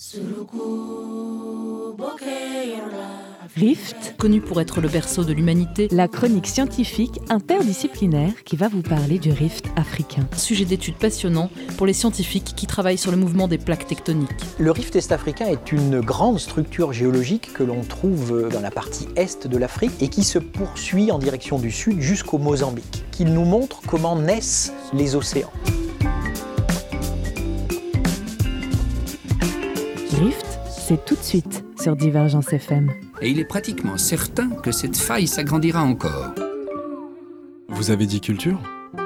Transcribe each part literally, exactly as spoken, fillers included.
Rift, connu pour être le berceau de l'humanité, la chronique scientifique interdisciplinaire qui va vous parler du rift africain. Sujet d'étude passionnant pour les scientifiques qui travaillent sur le mouvement des plaques tectoniques. Le rift est-africain est une grande structure géologique que l'on trouve dans la partie est de l'Afrique et qui se poursuit en direction du sud jusqu'au Mozambique, qui nous montre comment naissent les océans. Rift, c'est tout de suite sur Divergence F M. Et il est pratiquement certain que cette faille s'agrandira encore. Vous avez dit culture ?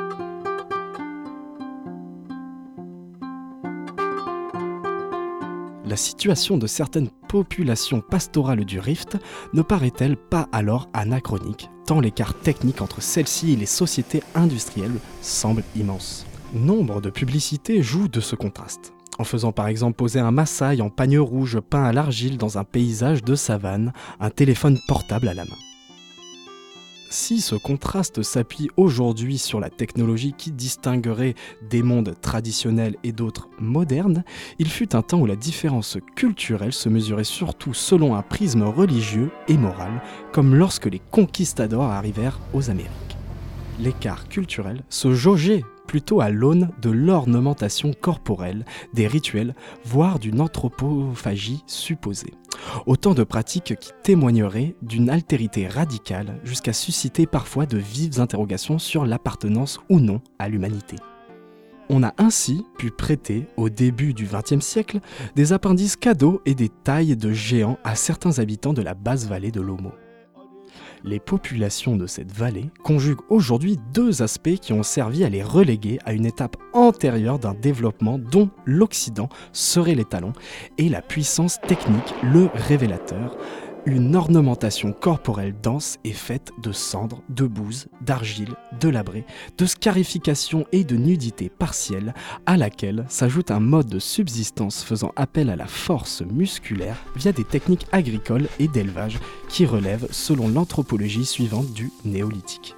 La situation de certaines populations pastorales du Rift ne paraît-elle pas alors anachronique, tant l'écart technique entre celles-ci et les sociétés industrielles semble immense. Nombre de publicités jouent de ce contraste, en faisant par exemple poser un Maasai en pagne rouge peint à l'argile dans un paysage de savane, un téléphone portable à la main. Si ce contraste s'appuie aujourd'hui sur la technologie qui distinguerait des mondes traditionnels et d'autres modernes, il fut un temps où la différence culturelle se mesurait surtout selon un prisme religieux et moral, comme lorsque les conquistadors arrivèrent aux Amériques. L'écart culturel se jaugeait plutôt à l'aune de l'ornementation corporelle, des rituels, voire d'une anthropophagie supposée. Autant de pratiques qui témoigneraient d'une altérité radicale jusqu'à susciter parfois de vives interrogations sur l'appartenance ou non à l'humanité. On a ainsi pu prêter, au début du vingtième siècle, des appendices cadeaux et des tailles de géants à certains habitants de la basse vallée de l'Omo. Les populations de cette vallée conjuguent aujourd'hui deux aspects qui ont servi à les reléguer à une étape antérieure d'un développement dont l'Occident serait l'étalon et la puissance technique le révélateur. Une ornementation corporelle dense et faite de cendres, de bouse, d'argile, de labré, de scarification et de nudité partielle, à laquelle s'ajoute un mode de subsistance faisant appel à la force musculaire via des techniques agricoles et d'élevage qui relèvent selon l'anthropologie suivante du néolithique.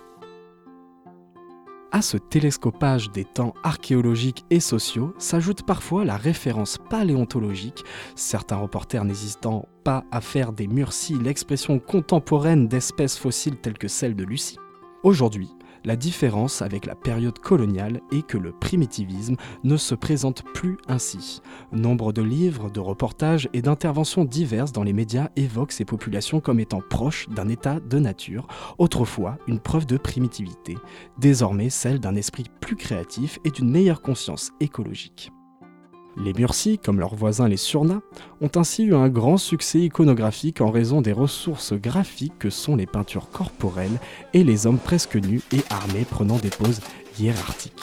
À ce télescopage des temps archéologiques et sociaux s'ajoute parfois la référence paléontologique, certains reporters n'hésitant pas à faire des Murcie l'expression contemporaine d'espèces fossiles telles que celle de Lucie. Aujourd'hui, la différence avec la période coloniale est que le primitivisme ne se présente plus ainsi. Nombre de livres, de reportages et d'interventions diverses dans les médias évoquent ces populations comme étant proches d'un état de nature, autrefois une preuve de primitivité, désormais celle d'un esprit plus créatif et d'une meilleure conscience écologique. Les Murcie, comme leurs voisins les Surna, ont ainsi eu un grand succès iconographique en raison des ressources graphiques que sont les peintures corporelles et les hommes presque nus et armés prenant des poses hiérarchiques.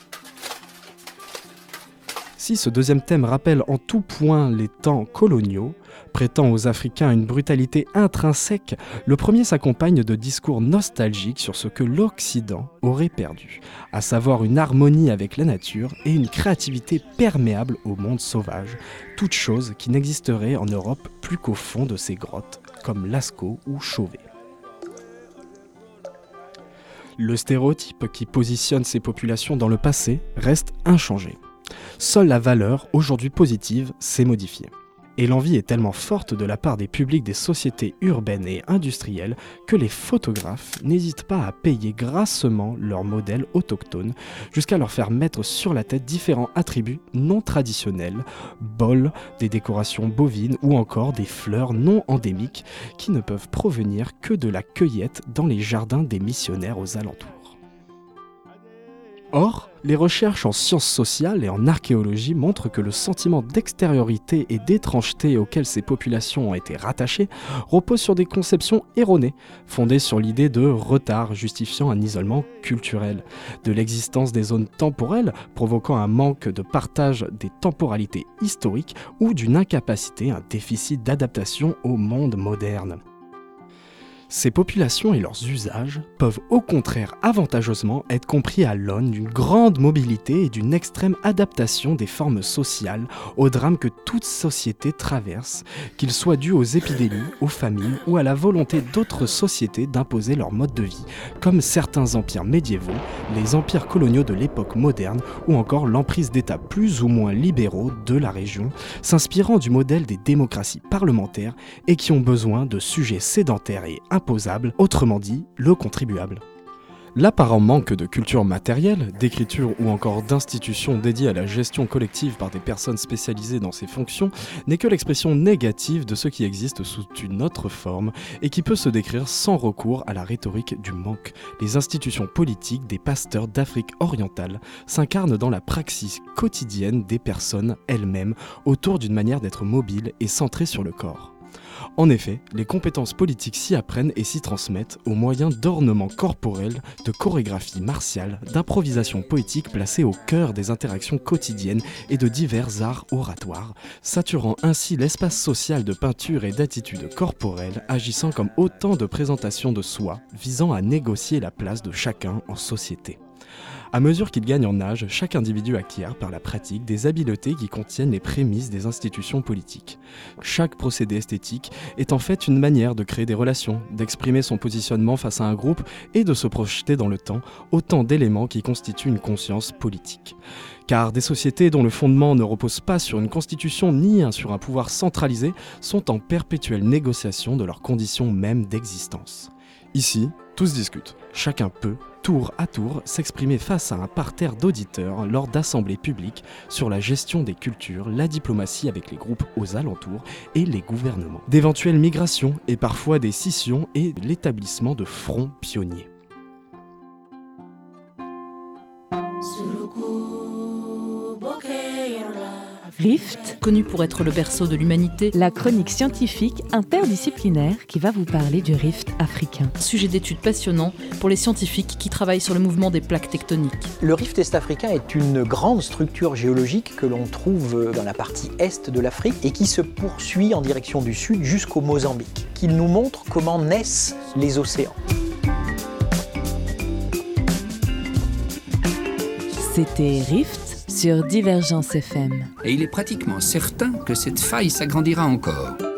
Si ce deuxième thème rappelle en tout point les temps coloniaux, prêtant aux Africains une brutalité intrinsèque, le premier s'accompagne de discours nostalgiques sur ce que l'Occident aurait perdu, à savoir une harmonie avec la nature et une créativité perméable au monde sauvage, toute chose qui n'existerait en Europe plus qu'au fond de ces grottes, comme Lascaux ou Chauvet. Le stéréotype qui positionne ces populations dans le passé reste inchangé. Seule la valeur, aujourd'hui positive, s'est modifiée. Et l'envie est tellement forte de la part des publics des sociétés urbaines et industrielles que les photographes n'hésitent pas à payer grassement leurs modèles autochtones jusqu'à leur faire mettre sur la tête différents attributs non traditionnels, bols, des décorations bovines ou encore des fleurs non endémiques qui ne peuvent provenir que de la cueillette dans les jardins des missionnaires aux alentours. Or, les recherches en sciences sociales et en archéologie montrent que le sentiment d'extériorité et d'étrangeté auquel ces populations ont été rattachées repose sur des conceptions erronées, fondées sur l'idée de retard justifiant un isolement culturel, de l'existence des zones temporelles provoquant un manque de partage des temporalités historiques ou d'une incapacité, un déficit d'adaptation au monde moderne. Ces populations et leurs usages peuvent au contraire avantageusement être compris à l'aune d'une grande mobilité et d'une extrême adaptation des formes sociales aux drames que toute société traverse, qu'ils soient dus aux épidémies, aux famines ou à la volonté d'autres sociétés d'imposer leur mode de vie, comme certains empires médiévaux, les empires coloniaux de l'époque moderne ou encore l'emprise d'États plus ou moins libéraux de la région, s'inspirant du modèle des démocraties parlementaires et qui ont besoin de sujets sédentaires et imposable, autrement dit, le contribuable. L'apparent manque de culture matérielle, d'écriture ou encore d'institutions dédiées à la gestion collective par des personnes spécialisées dans ces fonctions n'est que l'expression négative de ce qui existe sous une autre forme et qui peut se décrire sans recours à la rhétorique du manque. Les institutions politiques des pasteurs d'Afrique orientale s'incarnent dans la praxis quotidienne des personnes elles-mêmes autour d'une manière d'être mobile et centrée sur le corps. En effet, les compétences politiques s'y apprennent et s'y transmettent au moyen d'ornements corporels, de chorégraphies martiales, d'improvisation poétique placées au cœur des interactions quotidiennes et de divers arts oratoires, saturant ainsi l'espace social de peinture et d'attitudes corporelles, agissant comme autant de présentations de soi, visant à négocier la place de chacun en société. À mesure qu'il gagne en âge, chaque individu acquiert par la pratique des habiletés qui contiennent les prémices des institutions politiques. Chaque procédé esthétique est en fait une manière de créer des relations, d'exprimer son positionnement face à un groupe et de se projeter dans le temps, autant d'éléments qui constituent une conscience politique. Car des sociétés dont le fondement ne repose pas sur une constitution ni sur un pouvoir centralisé sont en perpétuelle négociation de leurs conditions mêmes d'existence. Ici, tous discutent, chacun peut, tour à tour, s'exprimer face à un parterre d'auditeurs lors d'assemblées publiques sur la gestion des cultures, la diplomatie avec les groupes aux alentours et les gouvernements, d'éventuelles migrations et parfois des scissions et l'établissement de fronts pionniers. Rift, Connu pour être le berceau de l'humanité, la chronique scientifique interdisciplinaire qui va vous parler du rift africain. sujet d'étude passionnant pour les scientifiques qui travaillent sur le mouvement des plaques tectoniques. Le rift est-africain est une grande structure géologique que l'on trouve dans la partie est de l'Afrique et qui se poursuit en direction du sud jusqu'au Mozambique, qui nous montre comment naissent les océans. C'était Rift sur Divergence F M. Et il est pratiquement certain que cette faille s'agrandira encore.